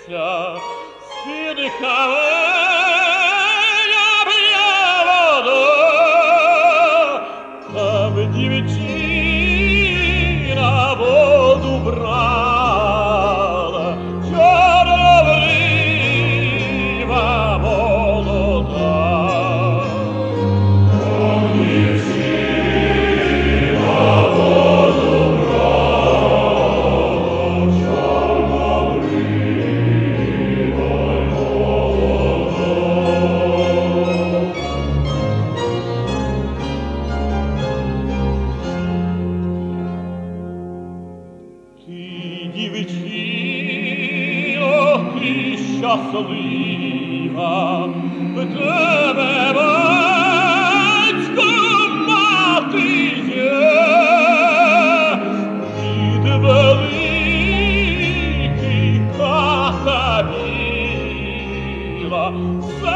Ся з-під каменя б'є вода, там дівчина воду брала, чорнобрива молода. Там дівчина воду брала, чорнобрива молода. Ти, дівчино, ти щаслива, в тебе батько, мати є, дід великий, хата біла,